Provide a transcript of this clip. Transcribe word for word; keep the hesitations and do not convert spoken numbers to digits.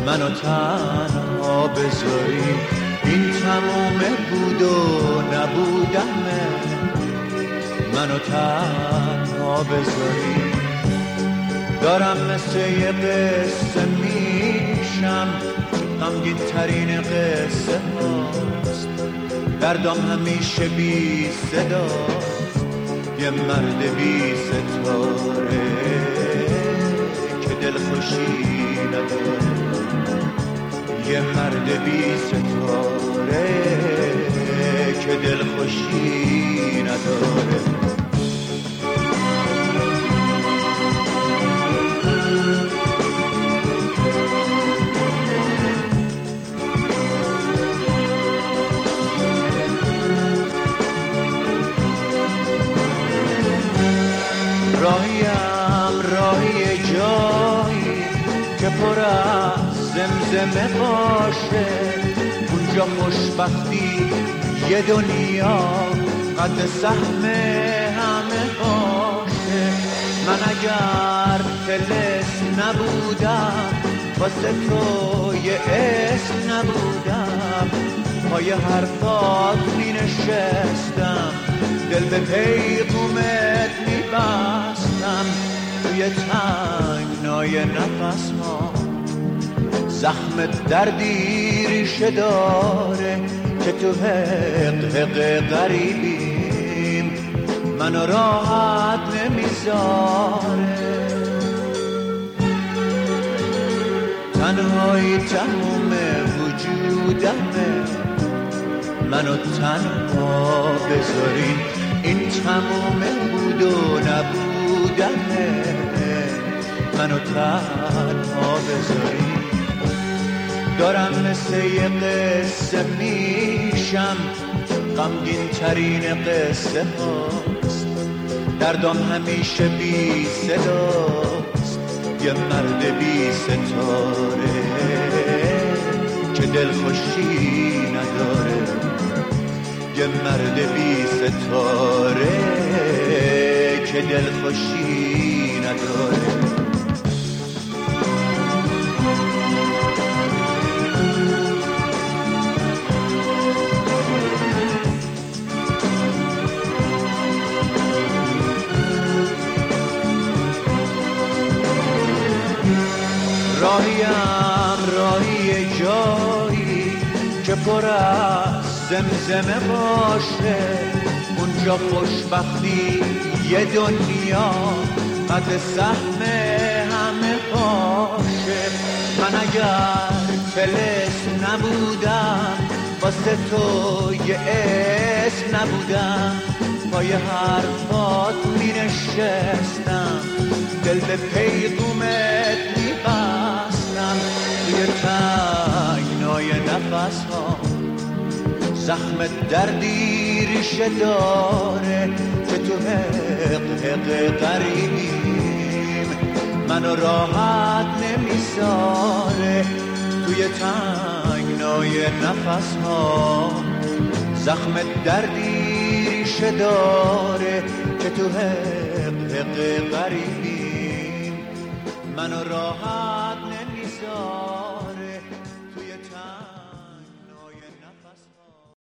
منو تنها بذاری، این تموم بود و نبودمه. منو تنها بذاری، دارم مثل یه قصه میشم، غمگین ترین قصه هاست، دردم همیشه بی صداست، یه مرد بی ستاره که دل خوشی نداره، یه مرد بی ستاره که دل خوشی نداره. راهیم راهی جایی که پر از زمزمه باشه، اونجا خوشبختی یه دنیا قد سهم همه باشه. من اگر طلسم نبودم، واسه تو یه اسم نبودم، پای حرفات می نشستم، دل به پیغومت می بستم. توی تنگنای نفس ها زخم دردی ریشه داره که تو حق حق غریبیم منو راحت نمیذاره. تنهایی تموم وجودمه، منو تنها بذاری، این تموم بود و نبودمه. منو تنها بذاری، دارم مثل یه قصه میشم، غمگین ترین قصه هاست، دردم همیشه بی صداست، یه مرد بی ستاره که دل خوشی نداره، یه مرد بی ستاره که دل خوشی نداره. راهیم راهی جایی که پر از زمزمه باشه، اونجا خوشبختی یه دنیا قد سهم همه باشه. من اگر طلسم نبودم، واسه تو یه اسم نبودم، پای حرفات می نشستم، دل به پیغومت می بستم. توی تنگنای نفس ها زخم دردی ریشه داره که تو حق حق غریبیم منو راحت نمیذاره. توی تنگنای نفس ها زخم دردی ریشه داره که تو حق حق غریبیم منو راحت نمیذاره.